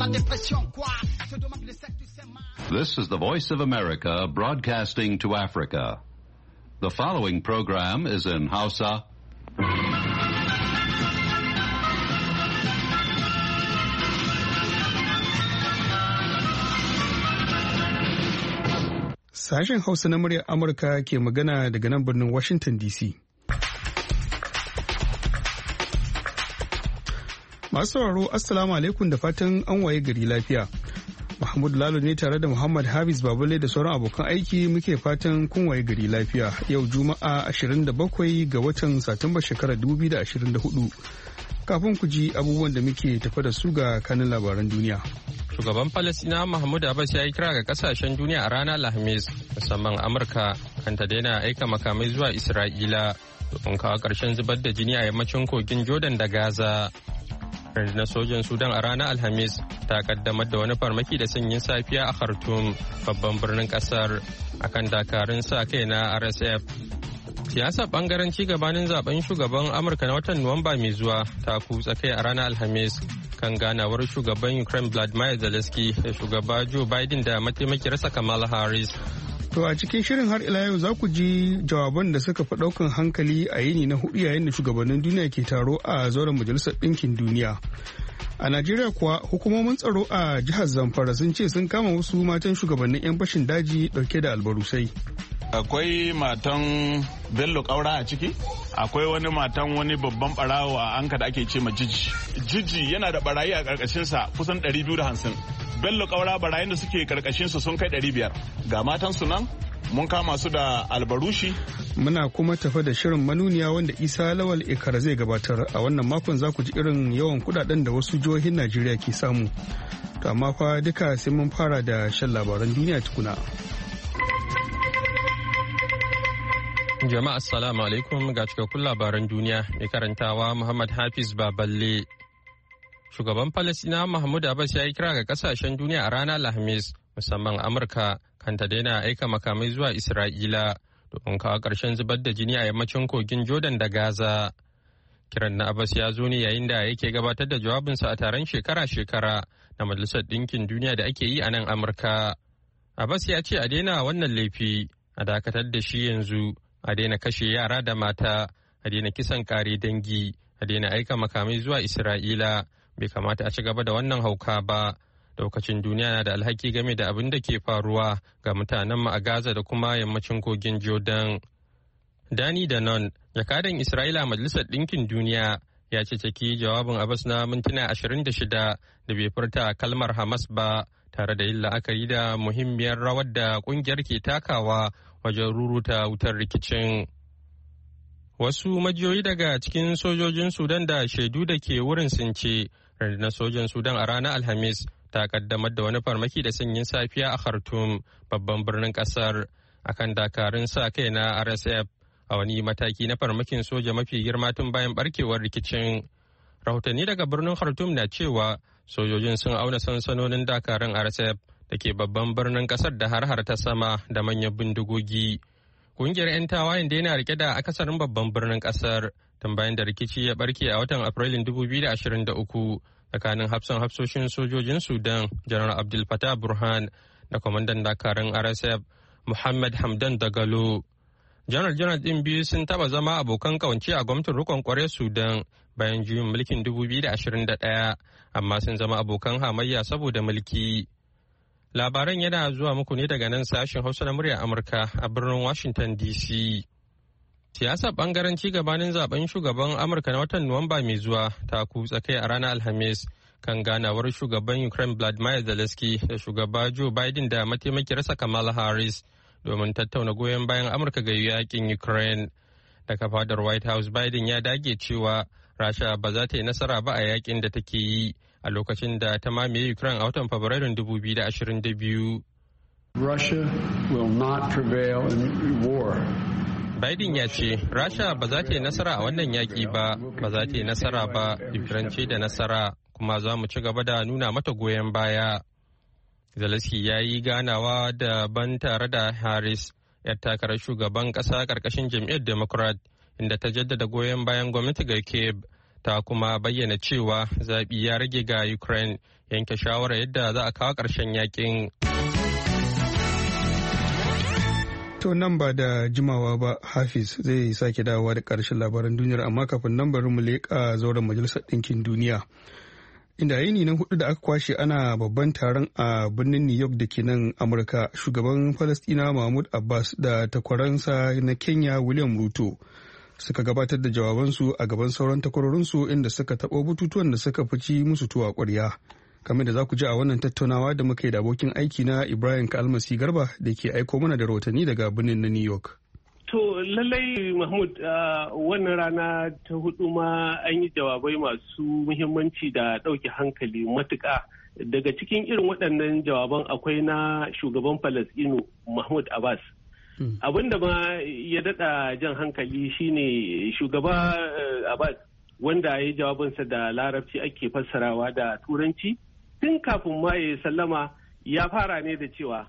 This is the Voice of America broadcasting to Africa. The following program is in Hausa. Sashen Hausa na muryar Amurka ke magana daga nan birnin Washington DC. Masu sauraro, Assalamu alaikum da fatan an waye gari lafiya. Mahmud Lalo ne tare da Muhammad Hafiz Babale da sauran abokan aiki muke fatan kun waye gari lafiya. Yau Juma'a 27 ga watan Satumba shekarar 2024. Kafin ku ji abubuwan da muke tafa da su ga kanin labaran duniya. Shugaban Falasina Mahmud Abbas ya yi kira ga kasashen duniya a ranar Alhamis, musamman Amurka, kan ta daina aika makamai zuwa Isra'ila domin kawo ƙarshen zubar da jini a yammacin kogin Jordan da Gaza. Rundunar sojan Sudan a ranar Alhamis ta kaddamar da wani farmaki da sanyin safiya a Khartoum, babban birnin kasar, akan dakarun sa kai na RSF. Siyasar bangaren ci gabanin zaben shugaban Amurka na watan Nuwamba mai zuwa ta kutsa kai a ranar Alhamis kan ganawar shugaban Ukraine Vladimir Zelensky da shugaba Joe Biden da mataimakiyarsa Kamala Harris. To a cikin shirin har ila yau za ku ji jawaban da suka fi ɗaukan hankali a yini na hudu yayin da shugabannin duniya ke taro a zauren Majalisar Ɗinkin Duniya. A Najeriya kuwa hukumomin tsaro a jihar Zamfara sun ce sun kama wasu matan shugabannin 'yan fashin daji ɗauke da albarusai. Akwai matan Bello Kaura a ciki, akwai wani matan wani babban barawo a Anka da ake ce ma Jiji. Jiji yana da barayi a ƙarƙashinsa kusan 250. Bello Kaura barayin da suke ƙarƙashinsu sun kai 500. Ga matan su nan mun kama su da albarushi. Muna kuma tafa da shirin manuniya wanda Isa Lawal Ikara zai gabatar a wannan makon. Za ku ji irin yawan kudaden da wasu jihohin Najeriya ke samu. To amma fa duka sai mun fara da shan labaran duniya tukuna. Jama'a assalamu alaikum ga cikakkun labaran duniya mai karantawa Muhammad Hafiz Baballe. Shugaban Falasina Mahmud Abbas ya yi kira ga kasashen duniya a ranar Alhamis, musamman Amurka, kan ta daina aika makamai zuwa Isra'ila domin kawo ƙarshen zubar da jini a yammacin kogin Jordan da Gaza. Kiran na Abbas ya zo ne yayin da yake gabatar da jawabinsa a taron shekara-shekara na Majalisar Ɗinkin Duniya da ake yi a nan Amurka. Abbas ya ce a daina wannan laifi, a dakatar da shi yanzu, a daina kashe yara da mata, a daina kisan kare dangi, a daina aika makamai zuwa Isra'ila. Bai kamata a ci gaba da wannan hauka ba. Daukacin duniya na da alhaki game da abin da ke faruwa ga mutanenmu a Gaza da kuma yammacin kogin Jordan. Dani Danon, jakadan Isra'ila a Majalisar Ɗinkin Duniya, ya ce ciki jawabin Abbas na mintuna 26 da bai furta kalmar Hamas ba, tare da yin la'akari da muhimmiyar rawar da kungiyar ke takawa wajen ruruta wutar rikicin. Wasu majiyoyi daga cikin sojojin Sudan da shaidu da ke wurin sun ce rundunar sojan Sudan a ranar Alhamis ta kaddamar da wani farmaki da sanyin safiya a Khartoum, babban birnin kasar, akan dakarun sa kai na RSF a wani mataki na farmakin soja mafi girma tun bayan barkewar rikicin. Rahotanni daga birnin Khartoum na cewa sojojin sun auna sansanonin dakarun RSF da ke babban birnin kasar da har ta sama da manyan bindigogi. Kungiyar 'yan tawayen da yana rike da akasarin babban birnin kasar tun bayan da rikici ya barke a watan Afrilun 2023 tsakanin hafsoshin sojojin Sudan, Janar Abdul Fattah Burhan da kwamandan dakarun RSF Muhammad Hamdan Dagalo. Janar ɗin biyu sun taba zama abokan kawance a gwamnatin rikon kwarar Sudan bayan juyin mulkin 2021, amma sun zama abokan hamayya saboda mulki. Labaran yana zuwa muku ne daga nan sashen Hausa na muryar Amurka a birnin Washington DC. Siyasar bangaren ci gabanin zaben shugaban Amurka na watan Nuwamba mai zuwa ta kutsa kai a ranar Alhamis kan ganawar shugaban Ukraine Vladimir Zelensky da shugaba Joe Biden da mataimakiyarsa Kamala Harris domin tattauna goyon bayan Amurka ga yakin Ukraine. Daga fadar White House, Biden ya dage cewa Rasha ba za ta yi nasara ba a yakin da take yi a lokacin da ta mamaye Ukraine a watan Fabrairun 2022. Russia will not prevail in war. Biden ya ce Rasha ba za ta yi nasara a wannan yaƙi ba za ta yi nasara ba, Ukraine ce da nasara, kuma za mu ci gaba da nuna mata goyon baya. Zelensky ya yi ganawa da ban tare da Harris, 'yar takarar shugaban ƙasa ƙarƙashin jam'iyyar Democrat, inda ta jaddada goyon bayan gwamnati ga Kyiv ta kuma bayyana cewa zaɓi ya rage ga Ukraine yanke shawarar yadda za a kawo ƙarshen yakin. To nan ba da jimawa ba Hafiz zai sake dawowa da ƙarshen labaran duniyar, amma kafin nan bari mu leƙa zauren Majalisar Ɗinkin Duniya. Inda yini na hudu da aka kwashe ana babban taron a birnin New York da ke nan Amurka, shugaban Falasɗina Mahmud Abbas da takwaransa na Kenya William Ruto suka gabatar da jawabansu a gaban sauran takwarorinsu inda suka taɓo batutuwan da suka fici musu tuwa ƙwarya. Kamar da za ku ji a wannan tattaunawa da muka yi da abokin aiki na Ibrahim Kalmasi Garba da ke aiko mana da rahotanni daga birnin na New York. To lallai Mahmud, wannan rana ta hudu ma an yi jawabai masu muhimmanci da ɗauke hankali matuƙa. Daga cikin irin waɗannan jawaban akwai na shugaban Falasɗinu Mahmud Abbas. Abin da ma ya daɗa jan hankali shine shugaba Abbas wanda ya yi jawabinsa da larabci ake fassarawa da turanci. Tun kafin ma ya sallama ya fara ne da cewa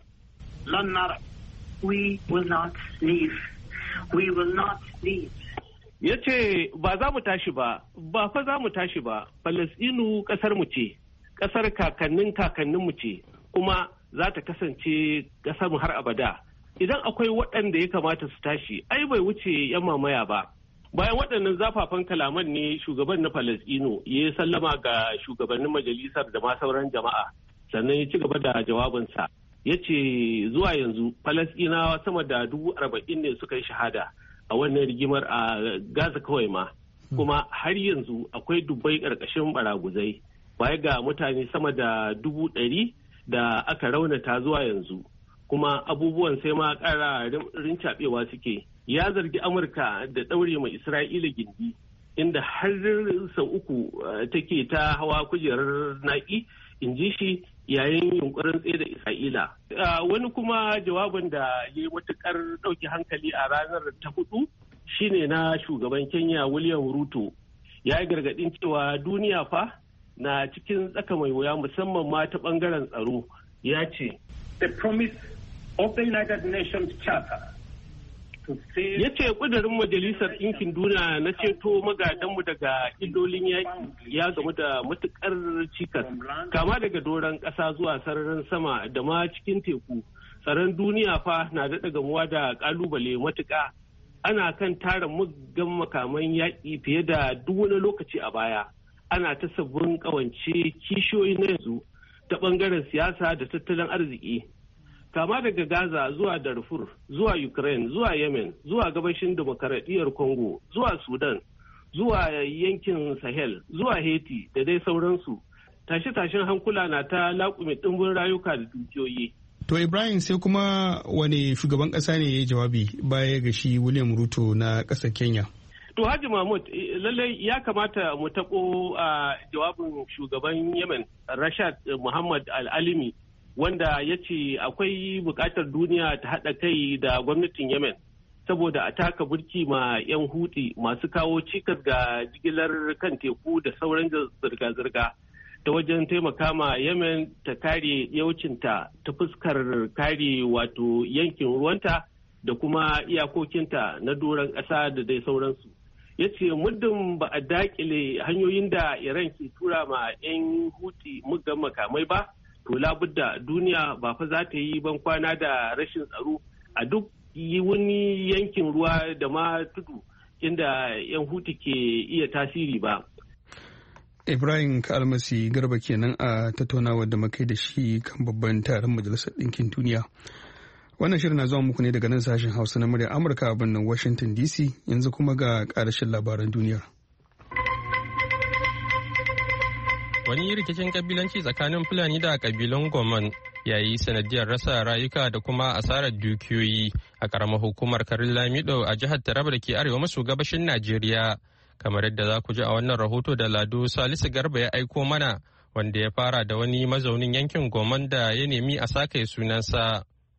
we will not leave. We will not leave. Ya ce ba za mu tashi ba fa za mu tashi ba. Falasɗinu ƙasar mu ce, ƙasar kakanninmu ce, kuma za ta kasance ƙasar mu har abada. Idan akwai waɗanda ya kamata su tashi, ai bai wuce 'yan mamaya ba. Bayan waɗannan zafafan kalaman ne shugaban na Falasɗinu ya sallama ga shugabannin majalisar da ma sauran jama'a, sannan ya ci gaba da jawabinsa. Ya ce zuwa yanzu Falasɗinawa sama da 40,000 ne suka yi shahada a wannan rigimar a Gaza kawai ma, kuma har yanzu akwai dubbai ƙarƙashin baraguzai, baya ga mutane sama da 100,000 da aka raunata zuwa yanzu, kuma abubuwan sai ma ƙara rincaɓewa suke. Ya zargi Amurka da ɗaure mai Isra'ila gindi, inda har sau uku take ta hawa kujerar naƙi, in ji shi yayin yunkurin tsaye da Isra'ila. Wani kuma jawabin da ya yi matuƙar ɗauki hankali a ranar ta hudu shine na shugaban Kenya William Ruto. Ya yi gargaɗin cewa duniya fa na cikin tsaka mai wuya musamman ma ta ɓangaren tsaro. Ya ce, The promise of the United Nations Charter. Ya ce ƙudurin Majalisar Ɗinkin Duniya na ceto magadanmu daga illolin yaƙi ya gamu da matuƙar cikas, kama daga doron ƙasa zuwa sararin sama da ma cikin teku. Tsaron duniya fa na daɗa gamuwa da ƙalubale matuƙa. Ana kan tara muggan makaman yaƙi fiye da duk wani lokaci a baya. Ana ta sabbin ƙawance kishiyoyi na yanzu ta ɓangaren siyasa da tattalin arziki. Kama daga Gaza zuwa Darfur, zuwa Ukraine, zuwa Yemen, zuwa gabashin demokaradiyyar Congo, zuwa Sudan, zuwa yankin Sahel, zuwa Haiti da dai sauransu. Tashe-tashen hankula na ta laƙume ɗimbin rayuka da dukiyoyi. To Ibrahim, sai kuma wani shugaban ƙasa ne ya yi jawabi baya ga shi William Ruto na ƙasar Kenya? To Haji Mahmud, lallai ya kamata mu taɓo a jawabin shugaban Yemen, Rashad Muhammad Al-Alimi, wanda ya ce akwai buƙatar duniya ta haɗa kai da gwamnatin Yemen saboda a taka burki ma 'yan Huti masu kawo cikas ga jigilar kan teku da sauran zirga-zirga ta wajen taimaka ma Yemen ta kare yaucinta ta fuskar kare wato yankin ruwanta da kuma iyakokinta na doron ƙasa da dai sauransu. Ya ce muddin ba a daƙile hanyoyin da Iran ke tura ma 'yan Huti muggan makamai ba, to labudda duniya ba fa za ta yi ban kwana da rashin tsaro a duk wani yankin ruwa da ma tudu inda 'yan Huti ke iya tasiri ba. Ibrahim Kalmasi Garba kenan a tattaunawar da muka da shi kan babban taron Majalisar Ɗinkin Duniya. Wannan shirin na zuwa muku ne daga nan sashen Hausa na murya Amurka a birnin Washington DC, yanzu kuma ga ƙarashin labaran duniyar. Wani rikicin kabilanci tsakanin Fulani da kabilan Goman ya yi sanadiyar rasa rayuka da kuma asarar dukiyoyi a karamar hukumar Karin Lamido a jihar Taraba da ke arewa maso gabashin Najeriya. Kamar yadda za ku ji a wannan rahoto da Lado Salisu Garba ya aiko mana, wanda ya fara da wani mazaunin yankin Goman da ya nemi a sake sunansa.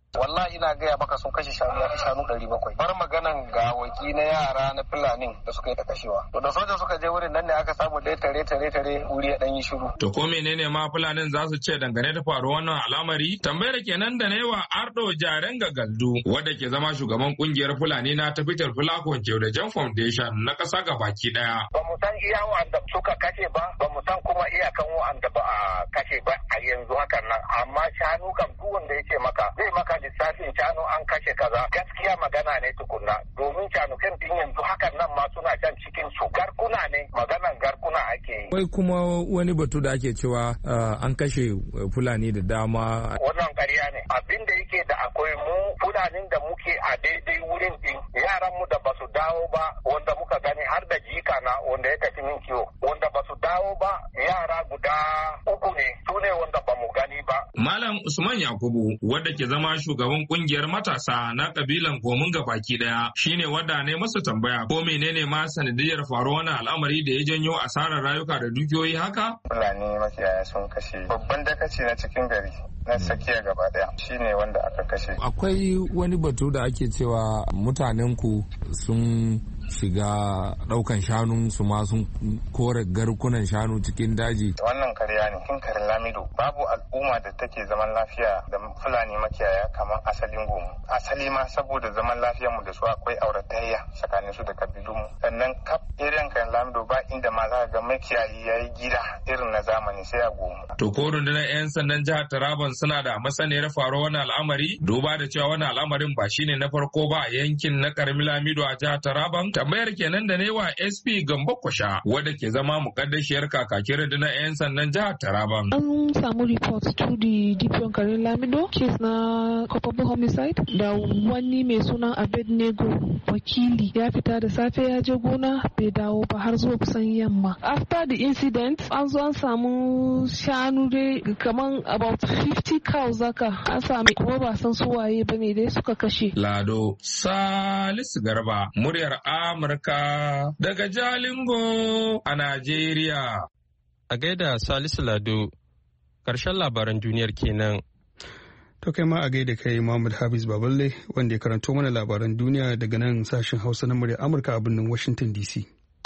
Wallahi ina gaya maka sun kashe shanu ya fi shanu 700. Bar maganan gawaki na yara na Fulani da suka yi ta kashewa. To da soja suka je wurin nan ne aka samu dai tare wuri ya dan yi shiru. To ko menene ma Fulanin za su ce dangane da faruwar wannan al'amari? Tambayar kenan da ne wa Ardo Jarenga Galdu wanda ke zama shugaban kungiyar Fulani na Tafitar Fulakon Kyau da Jan Foundation na ƙasa gabaki daya. Ba mu san iya wanda suka kashe ba mu san kuma iyakan wanda ba a kashe ba a yanzu hakan nan, amma shanu kam duk wanda yake maka zai maka lissafin shanu an kashe kaza, gaskiya magana ne tukunna, domin shanukan din yanzu hakan nan ma suna can cikin su garkuna ne, maganan garkuna ake yi. Wai kuma wani batu da ake cewa an kashe Fulani da dama. Wannan ƙarya ne, abin da yake da akwai mu Fulanin da muke a daidai wurin din, yaran mu da basu dawo ba wanda muka gani har da jika na wanda ya tafi min kiwo, wanda basu dawo ba yara guda 3 ne, su ne wanda ba mu gani ba. Malam Usman Yakubu wanda ke zama shugaban kungiyar matasa na kabilan Gomin gabaki daya shine wanda ne masa tambaya ko menene ma sanadiyar faruwar wannan al'amari da ya janyo asarar rayuka da dukiyoyi haka? Fulani makiyaya sun kashe babban dakaci na cikin gari na Sakiya gaba daya shine wanda aka kashe. Akwai wani batu da ake cewa mutanen ku sun shiga daukan shanu su ma sun kore garkunan shanu cikin daji. Wannan karya ne. Cikin karin Lamido babu al'umma da take zaman lafiya da Fulani makiyaya kamar asalin Gomo. Asali ma saboda zaman lafiyar mu da su akwai auratayya tsakanin su da kabilun mu. Sannan kaf irin karin Lamido ba inda ma za ka ga makiyayi yayi gida irin na zamani sai a Gomo. To ko rundunar 'yan sandan jihar Taraban suna da masaniyar faruwar wannan al'amari duba da cewa wannan al'amarin ba shine na farko ba a yankin na karamin Lamido a jihar Taraban. Tambayar kenan da ne wa SP Gambo Kwasha wadda ke zama mukaddashiyar kakakin rundunar 'yan sandan jihar Taraban. An samu report to the DPO Karin Lamido case na culpable homicide da wani mai sunan Abednego wakili ya fita da safe ya je gona bai dawo ba har zuwa kusan yamma. After the incident an zo an samu shanu dai kaman about 50 cows zaka an sami kuma ba san su waye bane dai suka kashe. Lado Salisu Garba muryar Amurka daga Jalingo a Najeriya. A gaida Salisu Lado, ƙarshen labaran duniyar kenan. To kai ma a gaida kai Muhammad Hafiz Baballe wanda ya karanto mana labaran duniya daga nan sashen Hausa na murya Amurka a birnin Washington DC.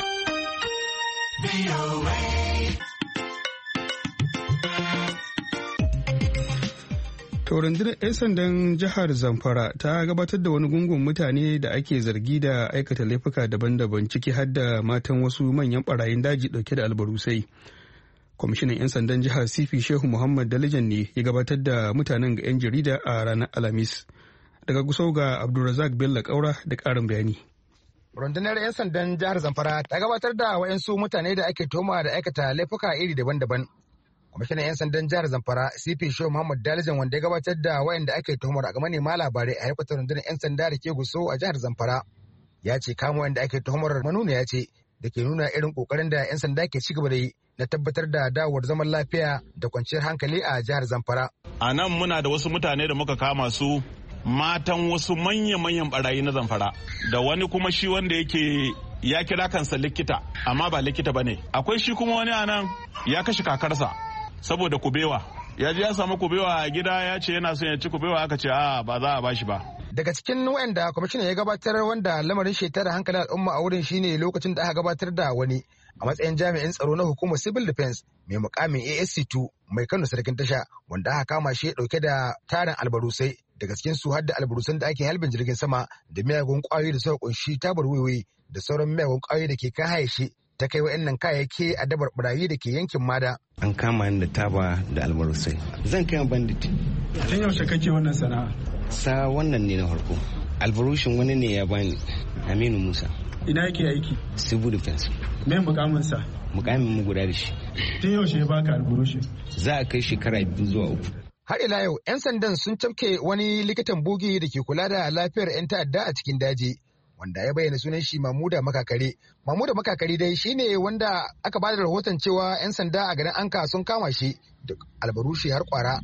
To rundunar 'yan sandan jihar Zamfara ta gabatar da wani gungun mutane da ake zargi da aikata laifuka daban-daban ciki har da matan wasu manyan barayin daji dauke da albarusai. Kwamishinan 'yan sandan jihar Sifi Shehu Muhammad Dalijan ne ya gabatar da mutanen ga 'yan jarida a ranar Alhamis. Daga Gusau ga Abdulrazak Bello Kaura da ƙarin bayani. Rundunar 'yan sandan jihar Zamfara ta gabatar da wa'yansu mutane da ake toma da aikata laifuka iri daban-daban. Kwamishinan 'yan sandan jihar Zamfara CP Shehu Muhammad Dalijan wanda ya gabatar da wayanda ake tuhumar ga manema labarai a harkatar rundunar 'yan sanda da ke Gusau a jihar Zamfara. Ya ce kama wanda ake tuhumar manuniya ce da ke nuna irin kokarin da 'yan sanda ke cigaba da yi na tabbatar da dawowar zaman lafiya da kwanciyar hankali a jihar Zamfara. A nan muna da wasu mutane da muka kama su matan wasu manya-manyan barayi na Zamfara da wani kuma shi wanda yake ya kira kansa likita amma ba likita ba ne. Akwai shi kuma wani a nan ya kashe kakarsa saboda kubewa. Ya je ya samu kubewa a gida ya ce yana son ya ci kubewa aka ce a ba za a bashi ba. Daga cikin wa'anda kwamishinan ya gabatar wanda lamarin shetar hankalin al'umma a wurin shine lokacin da aka gabatar da wani a matsayin jami'in tsaro na hukumar civil defense mai mukamin ASC2 mai Kano sarkin tasha wanda aka kama shi dauke da tarin albarusai daga cikin su har da albarusan da ake halbin jirgin sama da miyagun kwayoyi da suka kunshi tabar wiwi da sauran miyagun kwayoyi da ke kan haye shi ta kai wa'annan kayayyaki a dabar barayi da ke yankin Mada. An kama ni da taba da albarusai. Zan kai bandit. Tun yaushe kake wannan sana'a? Sa wannan ne na farko. Albarushin wani ne ya bani Aminu Musa. Ina yake aiki? Civil defense. Me mukamin sa? Mukamin mu guda da shi. Tun yaushe ya baka albarushin? Za a kai shekara 2 zuwa 3. Har ila yau 'yan sandan sun cafke wani likitan bugi da ke kula da lafiyar 'yan ta'adda a cikin daji. Wanda ya bayyana sunan shi Mamuda Makakari. Mamuda Makakari dai shine wanda aka bada rahoton cewa 'yan sanda a garin Anka sun kama shi da albarushi har kwara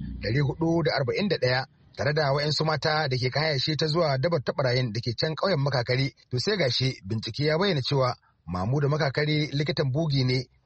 441 tare da wa'yansu mata da ke kaya shi ta zuwa dabar tabarayin da ke can ƙauyen Makakari. To sai gashi bincike ya bayyana cewa Mamuda Makakari likitan bugi ne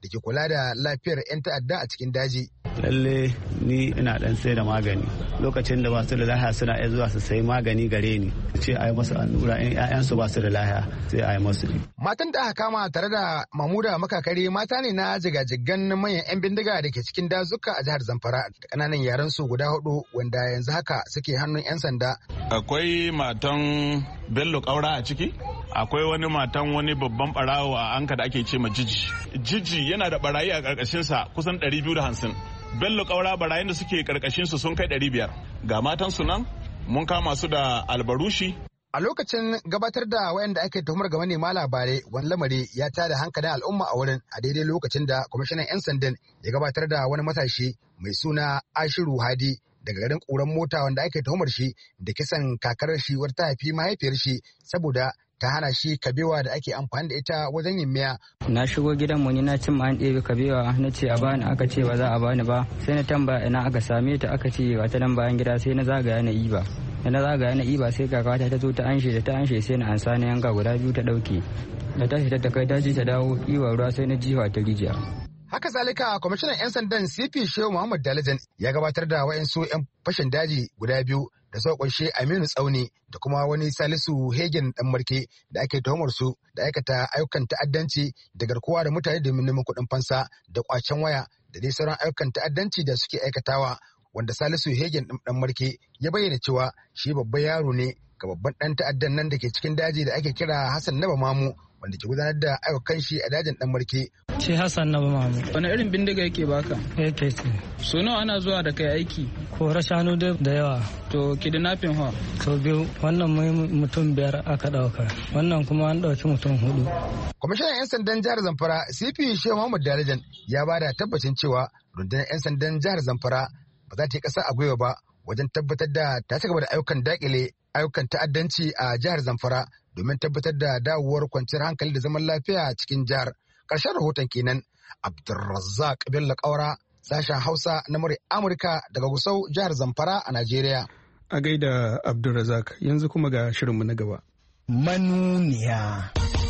da ke kula da lafiyar 'yan ta'adda a cikin daji. Lalle ni ina dan sai da magani lokacin da ba su da lahiya suna iya zuwa su sayi magani gare ni ce a yi masu allura in 'ya'yansu ba su da lahiya sai a yi masu. Matan da aka kama tare da Mamuda Makakari mata ne na jigajigan manyan 'yan bindiga da ke cikin dazuka a jihar Zamfara da kananan yaran su guda 4 wanda yanzu haka suke hannun 'yan sanda. Akwai matan Bello Kaura a ciki? Akwai wani matan wani babban barawo a Anka da ake ce ma Jiji. Jiji yana da barayi a karkashinsa kusan 250. Bello Kaura barayin da suke karkashinsu sun kai 500. Ga matan su nan mun kama su da albarushi. A lokacin gabatar da wayanda ake tuhumar ga manema labarai wani lamari ya tada hankalin al'umma a wurin a daidai lokacin da kwamishinan 'yan sandan ya gabatar da wani matashi mai suna Ashiru Hadi daga garin ƙuran mota wanda ake tuhumar shi da kisan kakar shi wata ta haifi mahaifiyar shi saboda ta hana shi kabewa da ake amfani da ita wajen yin miya. Na shigo gidan mu ni na cin an ɗebe kabewa na ce a bani aka ce ba za a bani ba sai na tambaya ina aka same ta aka ce wata nan bayan gida sai na zagaya na iba. Da na zagaya na iba sai kakata ta zo ta anshe da ta anshe sai na ansa na yanka guda 2 ta ɗauke. Da ta fita ta kai daji ta dawo iwa ruwa sai na jiwa ta rijiya. Haka zalika kwamishinan 'yan sandan CP Shehu Muhammad Dalajan ya gabatar da wayansu 'yan fashin daji guda 2 da suka kunshe Aminu Tsauni da kuma wani Salisu Hegen dan Marke da ake tuhumar su da aikata ayyukan ta'addanci da garkuwa da mutane domin neman kuɗin fansa da kwacen waya da dai sauran ayyukan ta'addanci da suke aikatawa wanda Salisu Hegen dan Marke ya bayyana cewa shi babban yaro ne ga babban dan ta'addan nan da ke cikin daji da ake kira Hassan Naba Mamu wanda ke gudanar da ayyukan shi a dajin dan Marke. Ce Hassan Naba Mamu. Wani irin bindiga yake baka? Yake ce. So nawa ana zuwa da kai aiki? Kora shanu da yawa. To kidnapping ha? So 2. Wannan mutum 5 aka dauka. Wannan kuma an dauki mutum 4. Kwamishinan 'yan sandan jihar Zamfara CP Shehu Muhammad Dalajan ya bada tabbacin cewa rundunar 'yan sandan jihar Zamfara ba za ta yi ƙasa a gwiwa ba wajen tabbatar da ta ci gaba da ayyukan dakile ayyukan ta'addanci a jihar Zamfara domin tabbatar da dawowar kwanciyar hankali da zaman lafiya cikin jihar. Ƙarshen rahoton kenan. Abdulrazzaq Bello Kaura, sashen Hausa na murya Amurka daga Gusau, jihar Zamfara a Najeriya. A gaida Abdulrazzaq, yanzu kuma ga shirinmu na gaba. Manuniya.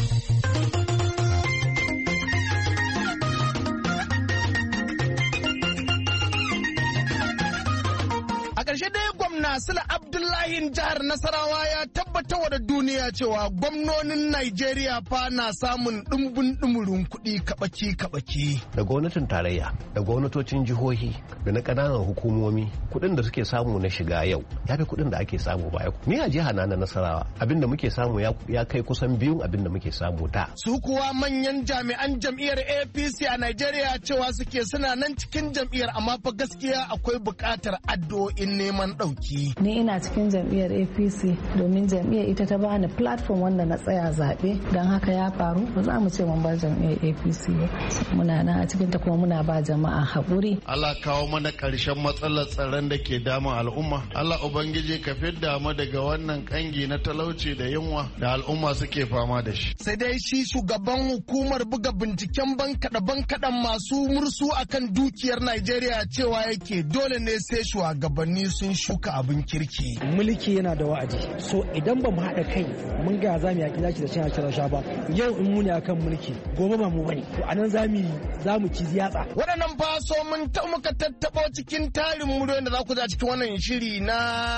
ƙarshe dai gwamna Sula Abdullahi jihar Nasarawa ya tabbatar da duniya cewa gwamnonin Najeriya fa na samun ɗumbin ɗumurin kuɗi kabaki. Da gwamnatin tarayya, da gwamnatocin jihohi, da na ƙananan hukumomi, kuɗin da suke samu na shiga yau ya fi kuɗin da ake samu baya. Ni a jiha na Nasarawa abinda muke samu ya kai kusan 2 abinda muke samu da. Su kuwa manyan jami'an jam'iyyar APC a Najeriya cewa suke suna nan cikin jam'iyyar amma fa gaskiya akwai buƙatar addu'o'in neman ɗauki. Ni ina cikin jam'iyyar APC domin jam'iyyar ita ta bani platform wanda na tsaya zaɓe don haka ya faru ba za mu ce mun bar jam'iyyar APC ba. Muna nan a cikin ta kuma muna ba jama'a haƙuri. Allah kawo mana ƙarshen matsalar tsaron da ke damun al'umma. Allah Ubangiji ka fidda mu daga wannan kangi na talauci da yunwa da al'umma suke fama da shi. Sai dai shi shugaban hukumar buga binciken bankaɗan masu mursu akan dukiyar Najeriya cewa yake dole ne sai shugabanni sun shuka abin kirki. Mulki yana da wa'adi. So idan ba mu haɗa kai mun ga za mu yaƙi zaki da cin rasha ba. Yau in muni akan mulki gobe ba mu bane. To anan za mu ci yatsa. Waɗannan fa so mun ta muka tattaɓo cikin tarin muryoyin da za ku za cikin wannan shiri na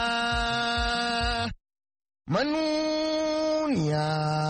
manuniya.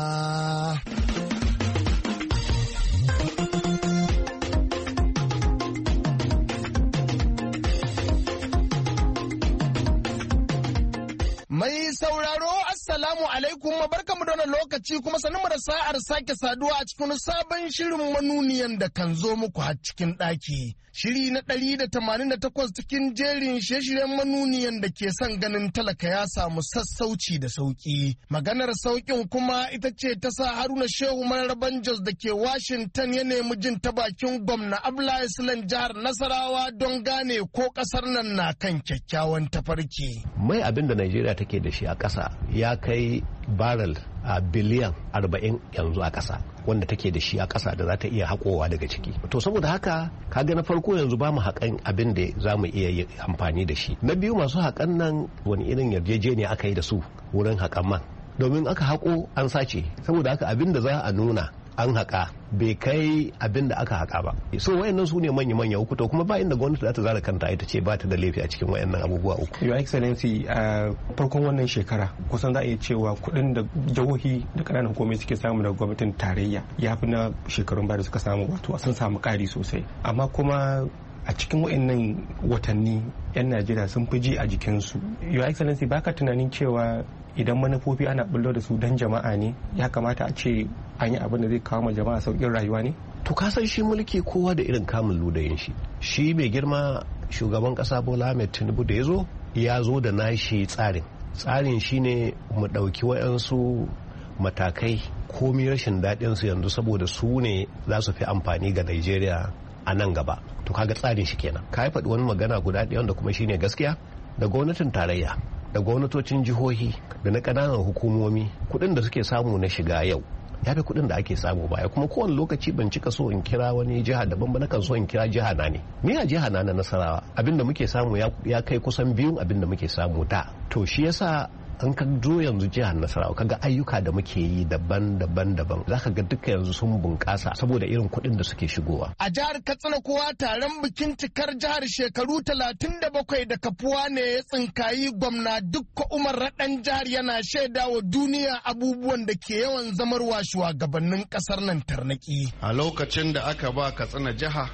Mai sauraro Assalamu alaikum barkamu da wannan lokaci kuma sanin mu da sa'ar sake saduwa a cikin sabon shirin manuniyan da kan zo muku har cikin ɗaki. Shiri na 188 cikin jerin shirye-shiryen manuniyan da ke son ganin talaka ya samu sassauci da sauki. Maganar saukin kuma ita ce ta sa Haruna Shehu Mararraban Jos da ke Washington ya nemi jin ta bakin gwamna Abdullahi Sulan jihar Nasarawa don gane ko kasar nan na kan kyakkyawan tafarki. Mai abin da Najeriya take da shi a ƙasa ya kai barrel a biliyan 40 yanzu a ƙasa wanda take da shi a ƙasa da za ta iya haƙowa daga ciki. To saboda haka kaga na farko yanzu ba mu haƙan abin da za mu iya amfani da shi. Na biyu masu haƙan nan wani irin yarjejeniya aka yi da su wurin haƙan man. Domin aka haƙo an sace saboda haka abin da za a nuna an haƙa bai kai abin da aka haƙa ba. So wayannan su ne manya-manya uku, to kuma ba inda gwamnati za ta zara kanta ita ce ba ta da laifi a cikin wayannan abubuwa uku. Your Excellency, a farkon wannan shekara kusan za a iya cewa kuɗin da jihohi da ƙananan hukumomi suke samu daga gwamnatin tarayya ya fi na shekarun baya da suka samu, wato sun samu ƙari sosai. Amma kuma a cikin wayannan watanni 'yan Najeriya sun fi ji a jikinsu. Your Excellency, baka tunanin cewa idan manufofi ana bullo da su don jama'a ne, ya kamata a ce an yi abin da zai kawo ma jama'a sauƙin rayuwa ne? To ka san shi mulki kowa da irin kamun ludayin shi. Shi mai girma shugaban ƙasa Bola Ahmed Tinubu da ya zo da nashi tsarin shine mu ɗauki wayansu matakai komi rashin daɗin su yanzu saboda su ne za su fi amfani ga Najeriya a nan gaba. To kaga tsarin shi kenan. Ka faɗi wani magana guda ɗaya wanda kuma shine gaskiya, da gwamnatin tarayya da gwamnatocin jihohi da na ƙananan hukumomi kuɗin da suke samu na shiga yau ya fi kuɗin da ake samu baya. Kuma kowane lokaci ban cika so in kira wani jiha daban ba, nakan so in kira jiha na ne. Ni a jiha na Nasarawa abinda muke samu ya kai kusan biyun abinda muke samu da. To shi yasa an ka zo yanzu jihar Nasarawa kaga ayyuka da muke yi daban-daban zaka ga duka yanzu sun bunƙasa saboda irin kuɗin da suke shigowa. A jihar Katsina kuwa taron bikin cikar jihar shekaru 37 da kafuwa ne ya tsinkayi gwamna Dukko Umar Raɗan jihar yana shaida wa duniya abubuwan da ke yawan zamarwa shugabannin ƙasar nan tarnaki. A lokacin da aka ba Katsina jiha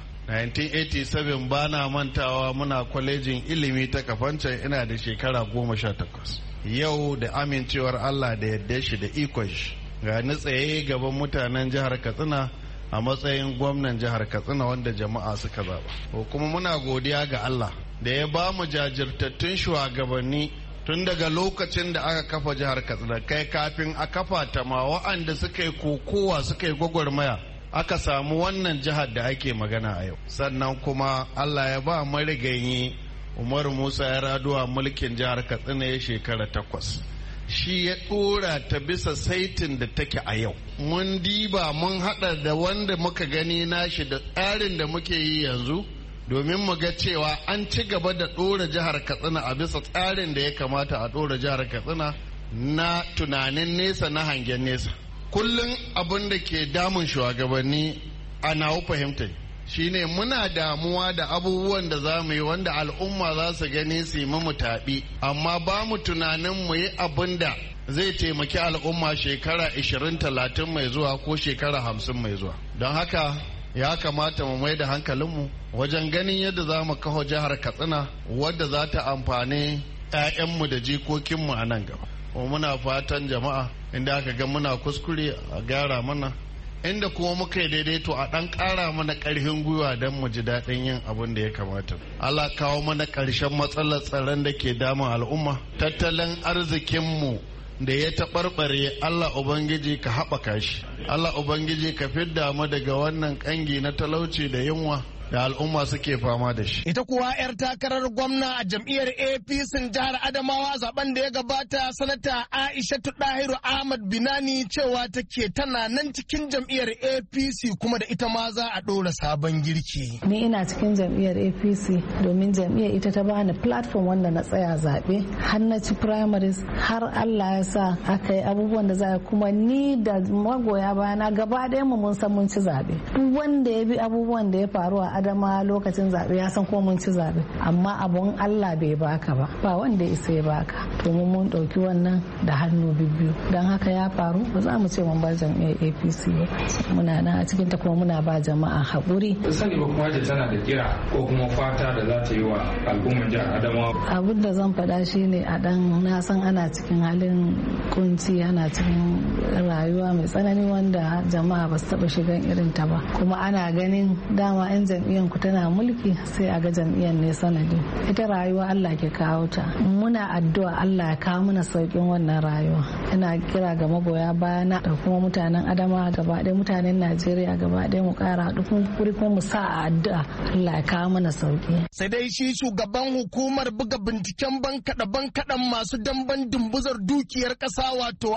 1987 bana mantawa muna kwalejin ilimi ta Kafancan ina da shekara 18. Yau da amincewar Allah da yadda shi da ikon shi ga ni tsaye gaban mutanen jihar Katsina a matsayin gwamnan jihar Katsina wanda jama'a suka zaba. Kuma muna godiya ga Allah da ya ba mu jajirtattun shugabanni tun daga lokacin da aka kafa jihar Katsina, kai kafin a kafa ta ma wa'anda suka yi kokowa suka yi gwagwarmaya aka samu wannan jihar da ake magana a yau. Sannan kuma Allah ya ba marigayi Umaru Musa ya raduwa mulkin jihar Katsina ya shekara 8. Shi ya dora ta bisa saitin da take a yau. Mun diba mun hada da wanda muka gani nashi da tsarin da muke yi yanzu domin mu ga cewa an ci gaba da dora jihar Katsina a bisa tsarin da ya kamata a dora jihar Katsina na tunanin nesa na hangen nesa. Kullum abin da ke damun shugabanni a nawa fahimta shine muna damuwa da abubuwan da za mu yi wanda al'umma za su gani su yi mu taɓi, amma ba mu tunanin mu yi abin da zai taimaki al'umma shekara 20-30 mai zuwa ko shekara 50 mai zuwa. Don haka ya kamata mu mai da hankalinmu wajen ganin yadda za mu kawo jihar Katsina wadda za ta amfani 'ya'yanmu da jikokinmu a nan gaba. Muna fatan jama'a inda aka ga muna kuskure a gyara mana, inda kuma muka yi daidaito a ɗan ƙara mana ƙarfin gwiwa don mu ji daɗin yin abin da ya kamata. Allah kawo mana ƙarshen matsalar tsaron da ke damun al'umma. Tattalin arzikinmu da ya taɓarɓare, Allah Ubangiji ka haɓaka shi. Allah Ubangiji ka fidda mu daga wannan ƙangi na talauci da yunwa da al'umma suke fama da shi. Ita kuwa 'yar takarar gwamna a jam'iyyar APC jihar Adamawa zaben da ya gabata, sanata Aishatu Dahiru Ahmad Binani cewa take tana nan cikin jam'iyyar APC kuma da ita ma za a ɗora sabon girki. Ni ina cikin jam'iyyar APC domin jam'iyyar ita ta bani platform wanda na tsaya zaɓe har na ci primaries har Allah ya sa aka yi abubuwan da za a kuma ni da magoya bayana gaba ɗaya mu mun san mun ci zaɓe. Duk wanda ya bi abubuwan da ya faru a Adama lokacin zaɓe ya san ko mun ci zaɓe, amma abun Allah bai baka ba wanda isa ya baka, to mun ɗauki wannan da hannu biyu. Don haka ya faru ba za mu ce mun bar jam'iyyar APC ba, muna nan a cikin ta kuma muna ba jama'a haƙuri. Sani ba kuma tana da kira ko kuma fata da za ta yi wa al'ummar jihar Adamawa. Abin da zan faɗa shine a dan na san ana cikin halin kunci, ana cikin rayuwa mai tsanani wanda jama'a ba su taɓa shigan irin ta ba, kuma ana ganin dama 'yan jam'iyyar ku tana mulki sai a ga jam'iyyar ne sanadi. Ita rayuwa Allah ke kawo ta, muna addu'a Allah ya kawo mana saukin wannan rayuwa. Ina kira ga magoya bayana da kuma mutanen Adama gaba ɗaya, mutanen Najeriya gaba ɗaya mu ƙara haɗu kuma mu sa a addu'a Allah ya kawo mana sauki. Sai dai shi shugaban hukumar buga binciken bankaɗan masu damban dumbuzar dukiyar ƙasa wato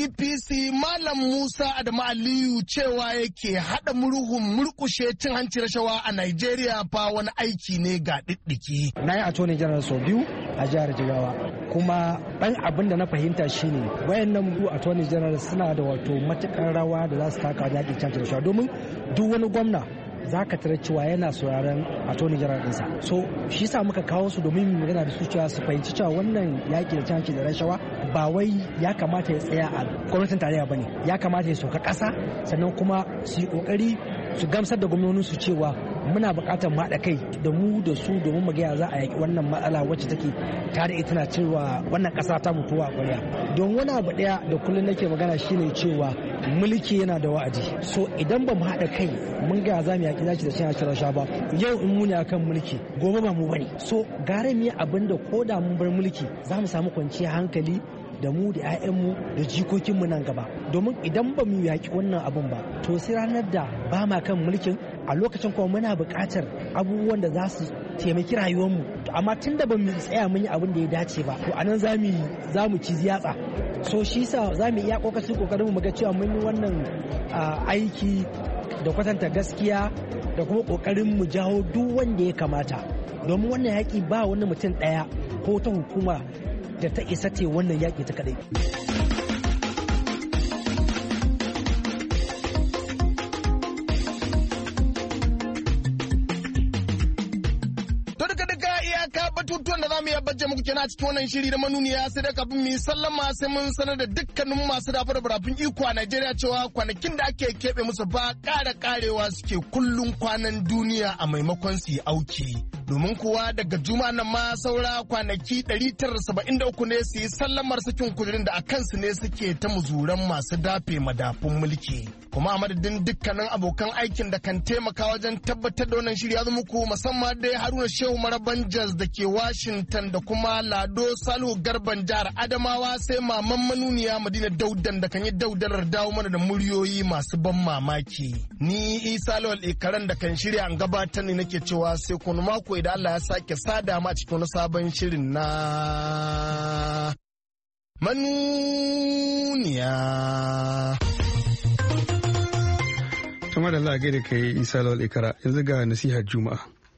ICPC Malam Musa Adamu Aliyu cewa yake haɗa murhun murƙushe cin hanci rashawa a a Najeriya fa wani aiki ne ga ɗiɗɗiki. Na yi attorney general sau 2 a jihar Jigawa, kuma ɗan abin da na fahimta shine wayannan attorney general suna da wato matukar rawa da za su taka wajen yaƙi cin rashawa, domin duk wani gwamna za ka tarar cewa yana sauraron attorney general ɗinsa. So shi sa muka kawo su domin mu magana da su cewa su fahimci cewa wannan yaƙi da cin da rashawa ba wai ya kamata ya tsaya a gwamnatin tarayya bane, ya kamata ya sauka ƙasa, sannan kuma su yi ƙoƙari su gamsar da gwamnonin su cewa muna buƙatar mu haɗa kai da mu da su domin mu ga za a yaƙi wannan matsala wacce take tare ita na cewa wannan ƙasa ta mutuwa a ƙwarya. Don wani abu ɗaya da kullum nake magana shine cewa mulki yana da wa'adi. So idan ba mu haɗa kai mun ga za mu yaƙi zaki da cin rashawa ba, yau in mu ne akan mulki gobe ba mu bane. So gare mu yi abin da ko da mun bar mulki za mu samu kwanciyar hankali da mu da 'ya'yanmu da jikokinmu nan gaba. Domin idan ba mu yaƙi wannan abun ba, to sai ranar da ba ma kan mulkin a lokacin kuma muna buƙatar abubuwan da za su taimaki rayuwarmu. Amma tun da ba mu tsaya mun yi abin da ya dace ba, to anan za mu ci yatsa. So shi sa za mu iya ƙoƙarin mu ga cewa mun yi wannan aiki da kwatanta gaskiya da kuma ƙoƙarin mu jawo duk wanda ya kamata. Domin wannan yaƙi ba wani mutum ɗaya ko ta hukuma da ta isa ce wannan yaƙi ta kaɗai. batutuwan da za mu iya bajje muku kenan a cikin wannan shiri da manuniya, sai dai kafin mu yi sallama sai mun sanar da dukkanin masu dafa da barafin iko a Najeriya cewa kwanakin da ake keɓe musu ba ƙara ƙarewa suke kullum kwanan duniya a maimakon su yi auki. Domin kuwa daga juma'a nan ma saura kwanaki 973 ne su yi sallamar sakin kujerun da a kansu ne suke ta muzuran masu dafe madafun mulki. Kuma a madadin dukkanin abokan aikin da kan taimaka wajen tabbatar da wannan shiri ya zo muku, musamman dai Haruna Shehu Maraban Jos da ke Washington da kuma Lado Salihu Garban jihar Adamawa, sai Maman Manuniya Madina Daudan da kan yi daudarar dawo mana da muryoyi masu ban mamaki. Ni Isa Lawal Ikaran da kan shirya an gabatar ne nake cewa sai kuma mako idan Allah ya sake sada ma cikin wani sabon shirin na Manuniya. Tuma da Allah gaida kai Isa Lawal Ikara, yanzu ga nasihar Juma'a.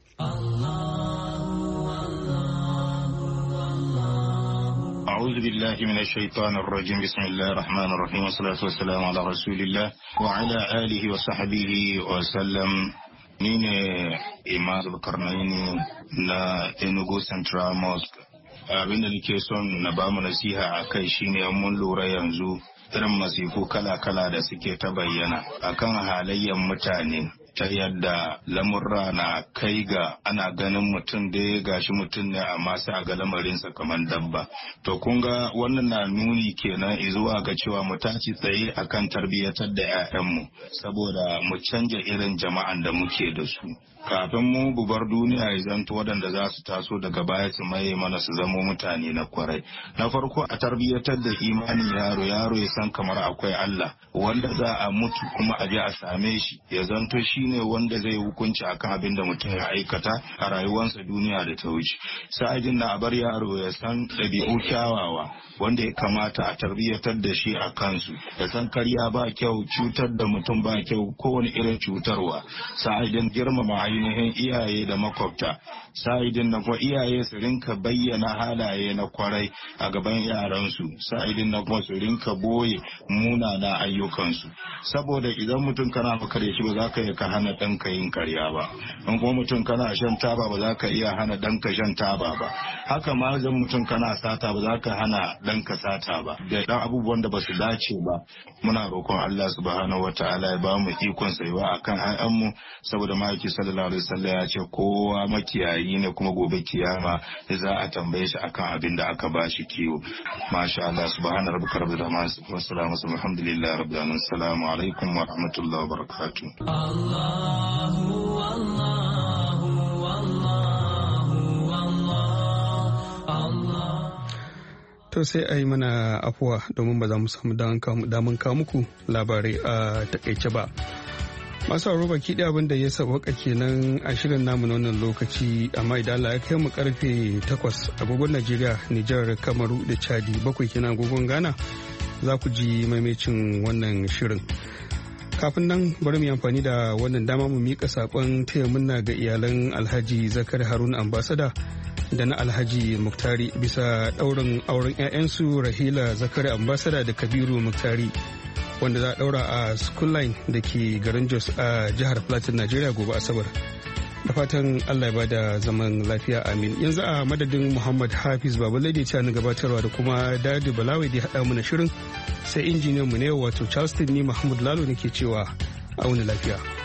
أعوذ بالله من الشيطان الرجيم بسم الله الرحمن الرحيم والصلاة والسلام على رسول الله وعلى آله وصحبه وسلم. Ni ne Imam Zulkarnaini na Enugu Central Mosque. Abinda nake son na bamu nasiha a kai shine mun lura yanzu irin masifu kala-kala da suke ta bayyana akan halayyar mutane, ta yadda lamurra na kai ga ana ganin mutum da ya gashi mutum ne amma sai a ga lamarinsa kamar dabba. To kun ga wannan na nuni kenan zuwa ga cewa mu tashi tsaye akan tarbiyyatar da 'ya'yanmu saboda mu canja irin jama'an da muke da su. Kafin mu bubar duniya ya zanto waɗanda za su taso daga baya su maye mana su zamo mutane na kwarai. Na farko a tarbiyyatar da imanin yaro ya san kamar akwai Allah, wanda za a mutu kuma a je a same shi, ya zanto shine wanda zai hukunci akan abin da mutum ya aikata a rayuwarsa duniya da ta wuce. Sa'adin na a bar yaro ya san ɗabi'u kyawawa wanda ya kamata a tarbiyyatar da shi a kansu, ya san karya ba kyau, cutar da mutum ba kyau, kowane irin cutarwa. Sa'adin girmama ainihin iyaye da makwabta, sa'idin na kuma iyaye su rinka bayyana halaye na kwarai a gaban yaransu, sa'idin na kuma su rinka boye munana ayyukansu. Saboda idan mutum kana makare shi ba za ka iya ka hana ɗanka yin karya ba, in kuma mutum kana shan taba ba za ka iya hana ɗanka shan taba ba, haka ma zan mutum kana sata ba za ka hana ɗanka sata ba, da ɗan abubuwan da ba su dace ba. Muna roƙon Allah subhanahu wataala ya ba mu ikon tsayuwa akan 'ya'yanmu, saboda ma'aiki sallallahu alaihi wasallam ya ce kowa makiyayi ne kuma gobe kiyama za a tambaye shi akan abin da aka bashi kiwo. Masha Allah, subhana rabbika rabbil izzati wa salamun alhamdulillahi rabbil alamin. Assalamu alaikum wa rahmatullahi wa barakatuh. To sai a yi mana afuwa domin ba za mu samu daman kawo muku labarai a takaice ba. Masu aro baki da abin da ya sauka kenan a shirin namu na wannan lokaci, amma idan Allah ya kai mu karfe 8 agogon Najeriya, Nijar, Kamaru da Chadi, 7 kenan agogon Ghana, za ku ji maimacin wannan shirin. kafin nan bari mu yi amfani da wannan dama mu miƙa saƙon taya murna ga iyalan Alhaji Zakari Haruna Ambassador da na Alhaji Muktari bisa ɗaurin auren 'ya'yansu Rahila Zakari Ambassador da Kabiru Muktari wanda za a ɗaura a School Line da ke garin Jos a jihar Plateau, Najeriya gobe Asabar. Da fatan Allah ya bada zaman lafiya, amin. Yanzu a madadin Muhammad Hafiz Babalade ta na gabatarwa da kuma Dadi Balawai da ya haɗa mana shirin sai injiniyan mu ne wato Charleston ni Mahmud Lalo nake cewa a wani lafiya.